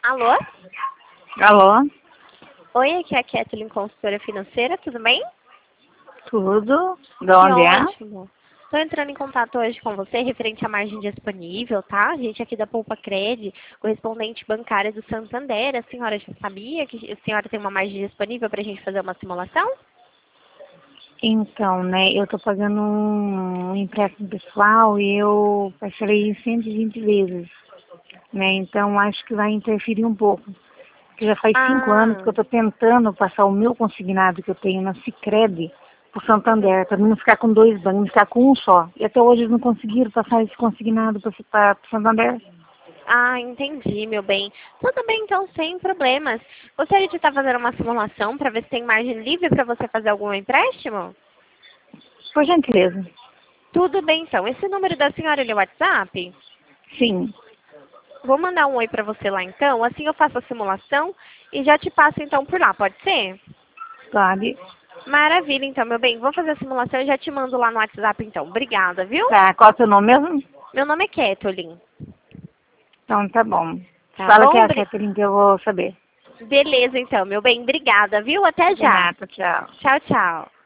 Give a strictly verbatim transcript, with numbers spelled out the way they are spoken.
Alô? Alô? Oi, aqui é a Kathleen, consultora financeira, tudo bem? Tudo? De Que onde é? ótimo. Estou entrando em contato hoje com você referente à margem disponível, tá? A gente aqui da Poupa Cred, correspondente bancária do Santander. A senhora já sabia que a senhora tem uma margem disponível para a gente fazer uma simulação? Então, né, eu tô pagando um empréstimo pessoal e eu parcelei em cento e vinte vezes, né, então acho que vai interferir um pouco. Porque já faz cinco anos que Ah, eu tô tentando passar o meu consignado que eu tenho na Sicredi pro uhum. Santander, para não ficar com dois bancos, não ficar com um só. E até hoje eles não conseguiram passar esse consignado para o Santander. Ah, entendi, meu bem. Tudo bem, então, sem problemas. Gostaria de estar fazendo uma simulação para ver se tem margem livre para você fazer algum empréstimo? Por gentileza. Tudo bem, então. Esse número da senhora ele é o WhatsApp? Sim, Vou mandar um oi para você lá então, assim eu faço a simulação e já te passo então por lá, pode ser? pode. Maravilha, então, meu bem. Vou fazer a simulação e já te mando lá no WhatsApp então. Obrigada, viu? Tá, qual é o seu nome mesmo? Meu nome é Kathleen, Então tá bom. tá Fala que é bom? a Bri- Catherine que eu vou saber. Beleza, então, meu bem. Obrigada, viu? Até De já. nada, tchau. Tchau, tchau.